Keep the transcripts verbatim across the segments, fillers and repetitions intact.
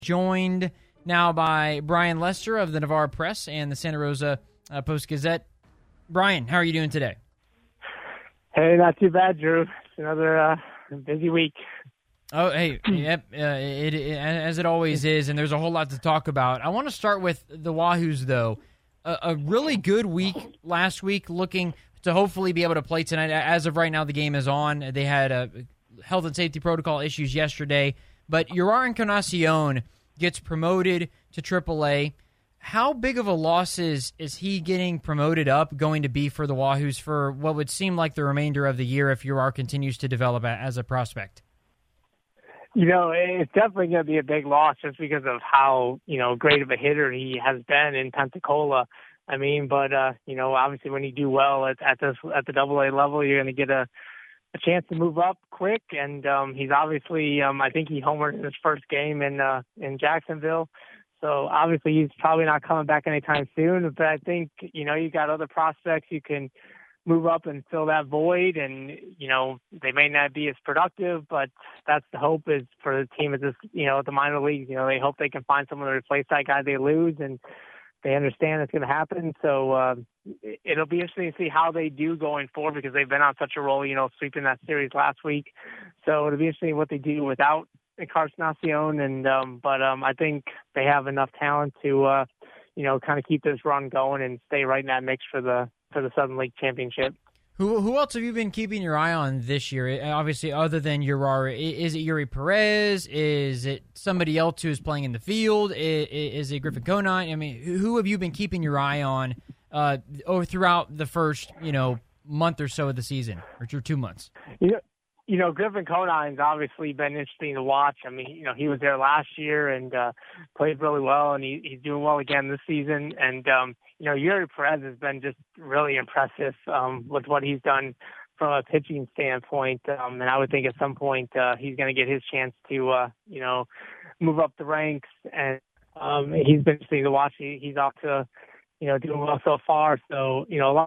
Joined now by Brian Lester of the Navarre Press and the Santa Rosa uh, Post-Gazette. Brian, how are you doing today? Hey, not too bad, Drew. It's another uh, busy week. Oh, hey, yep, uh, it, it, as it always is, and there's a whole lot to talk about. I want to start with the Wahoos, though. A, a really good week last week, looking to hopefully be able to play tonight. As of right now, the game is on. They had uh, health and safety protocol issues yesterday, but Uriar Encarnacion gets promoted to triple A. How big of a loss is, is he getting promoted up going to be for the Wahoos for what would seem like the remainder of the year if Uriar continues to develop as a prospect? You know, it's definitely going to be a big loss just because of how, you know, great of a hitter he has been in Pensacola. I mean, but, uh, you know, obviously when you do well at, at this at the double A level, you're going to get a, a chance to move up quick. And um, he's obviously, um, I think he homered in his first game in uh, in Jacksonville. So obviously he's probably not coming back anytime soon. But I think, you know, you got other prospects you can move up and fill that void. And, you know, they may not be as productive, but that's the hope is for the team at this, you know, at the minor leagues. You know, they hope they can find someone to replace that guy they lose, and they understand it's going to happen. So uh, it'll be interesting to see how they do going forward because they've been on such a roll, you know, sweeping that series last week. So it'll be interesting what they do without Encarnacion. And um, but um, I think they have enough talent to, uh, you know, kind of keep this run going and stay right in that mix for the for the Southern League Championship. Who who else have you been keeping your eye on this year? Obviously, other than Uriar, is it Yuri Perez? Is it somebody else who's playing in the field? Is, is it Griffin Conine? I mean, who have you been keeping your eye on uh, over throughout the first, you know, month or so of the season, or two months? You know, you know, Griffin Conine's obviously been interesting to watch. I mean, you know, he was there last year and uh, played really well, and he, he's doing well again this season. And um, you know, Yuri Perez has been just really impressive um, with what he's done from a pitching standpoint. Um, and I would think at some point uh, he's going to get his chance to, uh, you know, move up the ranks. And um, he's been interesting to watch. He, he's off to, you know, doing well so far. So, you know, a lot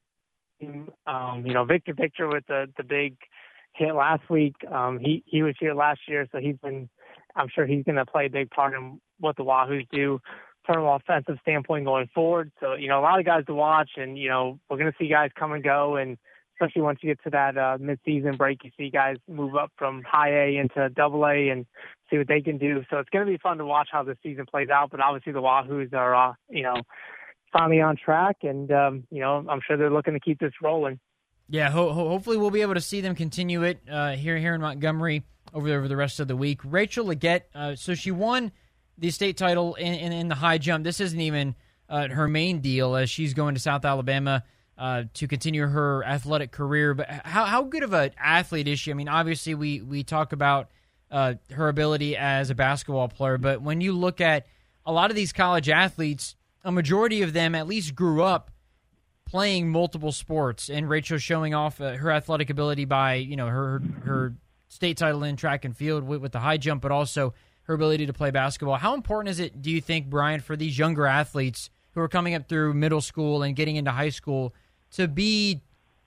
of, um, you know, Victor Victor with the, the big hit last week. Um, he, he was here last year, so he's been, I'm sure he's going to play a big part in what the Wahoos do from an offensive standpoint going forward. So, you know, a lot of guys to watch, and, you know, we're going to see guys come and go, and especially once you get to that uh, mid-season break, you see guys move up from high A into double A and see what they can do. So it's going to be fun to watch how the season plays out, but obviously the Wahoos are, uh, you know, finally on track, and, um, you know, I'm sure they're looking to keep this rolling. Yeah, ho- ho- hopefully we'll be able to see them continue it uh, here here in Montgomery over, over the rest of the week. Rachel Leggett, uh, so she won the state title in, in, in the high jump. This isn't even uh, her main deal as she's going to South Alabama uh, to continue her athletic career. But how how good of an athlete is she? I mean, obviously we, we talk about uh, her ability as a basketball player, but when you look at a lot of these college athletes, a majority of them at least grew up playing multiple sports, and Rachel showing off uh, her athletic ability by, you know, her her state title in track and field with, with the high jump, but also her ability to play basketball. How important is it, do you think, Brian, for these younger athletes who are coming up through middle school and getting into high school to be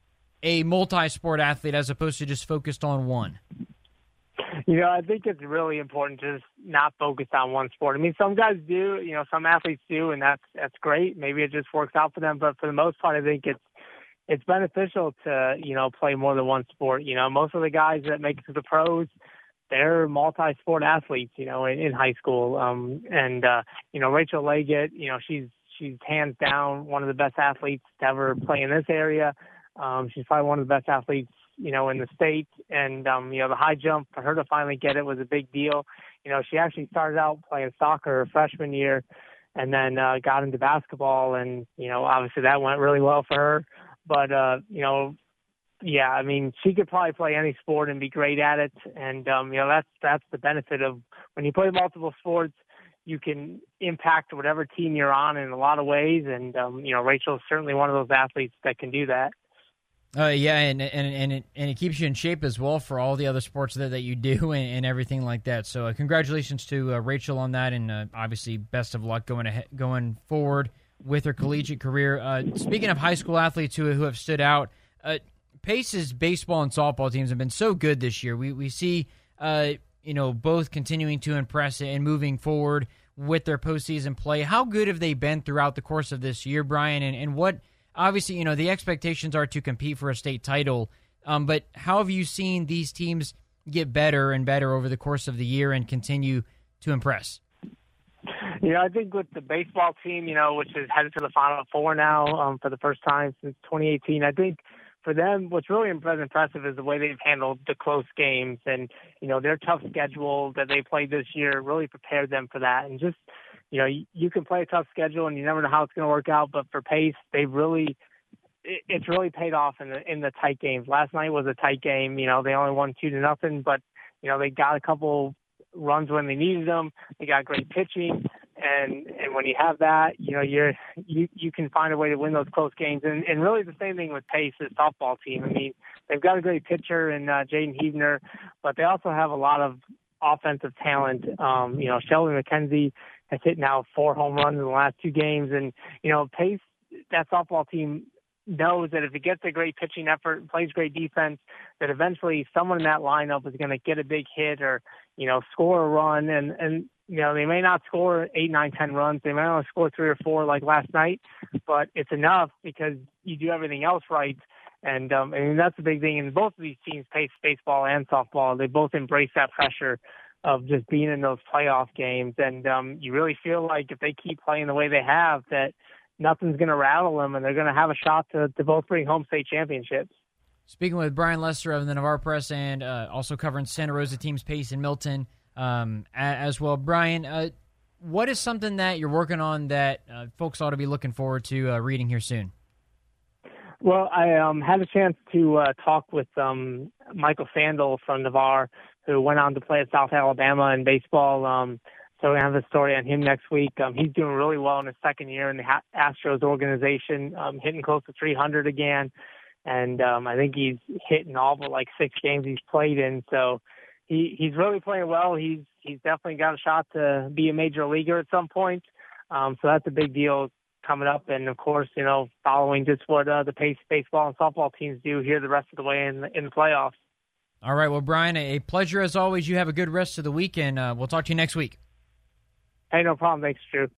a multi-sport athlete as opposed to just focused on one? You know, I think it's really important to just not focus on one sport. I mean, some guys do, you know, some athletes do, and that's that's great. Maybe it just works out for them. But for the most part, I think it's it's beneficial to, you know, play more than one sport. You know, most of the guys that make it to the pros, they're multi-sport athletes, you know, in, in high school. Um, and, uh, you know, Rachel Leggett, you know, she's she's hands down one of the best athletes to ever play in this area. Um, she's probably one of the best athletes, you know, in the state. And, um, you know, the high jump, for her to finally get it was a big deal. You know, she actually started out playing soccer her freshman year and then uh, got into basketball. And, you know, obviously that went really well for her. But, uh, you know, yeah, I mean, she could probably play any sport and be great at it. And, um, you know, that's that's the benefit of when you play multiple sports, you can impact whatever team you're on in a lot of ways. And, um, you know, Rachel's certainly one of those athletes that can do that. Uh, yeah, and and and it, and it keeps you in shape as well for all the other sports that, that you do and, and everything like that. So uh, congratulations to uh, Rachel on that, and uh, obviously best of luck going ahead, going forward with her collegiate career. Uh, speaking of high school athletes who who have stood out, uh, Pace's baseball and softball teams have been so good this year. We we see uh, you know, both continuing to impress and moving forward with their postseason play. How good have they been throughout the course of this year, Brian? And, and what, obviously, you know, the expectations are to compete for a state title, um, but how have you seen these teams get better and better over the course of the year and continue to impress? You know, I think with the baseball team, you know, which is headed to the Final Four now um, for the first time since twenty eighteen, I think for them, what's really impressive is the way they've handled the close games, and you know their tough schedule that they played this year really prepared them for that. And just you know, you, you can play a tough schedule, and you never know how it's going to work out. But for Pace, they really, it, it's really paid off in the in the tight games. Last night was a tight game. You know, they only won two to nothing, but you know they got a couple runs when they needed them. They got great pitching. And and when you have that, you know, you're you, you can find a way to win those close games. And and really the same thing with Pace's softball team. I mean, they've got a great pitcher in uh, Jaden Huebner, but they also have a lot of offensive talent. Um, you know, Sheldon McKenzie has hit now four home runs in the last two games. And, you know, Pace, that softball team knows that if it gets a great pitching effort, plays great defense, that eventually someone in that lineup is going to get a big hit or, you know, score a run. And, and, you know, they may not score eight, nine, ten runs. They may only score three or four like last night, but it's enough because you do everything else right. And um, I mean, that's the big thing. And both of these teams, Pace baseball and softball, they both embrace that pressure of just being in those playoff games. And um, you really feel like if they keep playing the way they have, that nothing's going to rattle them, and they're going to have a shot to, to both bring home state championships. Speaking with Brian Lester of the Navarre Press and uh, also covering Santa Rosa teams Pace and Milton um, as well. Brian, uh, what is something that you're working on that uh, folks ought to be looking forward to uh, reading here soon? Well, I um, had a chance to uh, talk with um, Michael Sandel from Navarre, who went on to play at South Alabama in baseball. Um, so we have a story on him next week. Um, he's doing really well in his second year in the Astros organization, um, hitting close to three hundred again. And um, I think he's hitting all but like six games he's played in. So he, he's really playing well. He's he's definitely got a shot to be a major leaguer at some point. Um, so that's a big deal coming up. And, of course, you know, following just what uh, the Pace baseball and softball teams do here the rest of the way in the, in the playoffs. All right. Well, Brian, a pleasure as always. You have a good rest of the week, and uh, we'll talk to you next week. Hey, no problem. Thanks, Drew.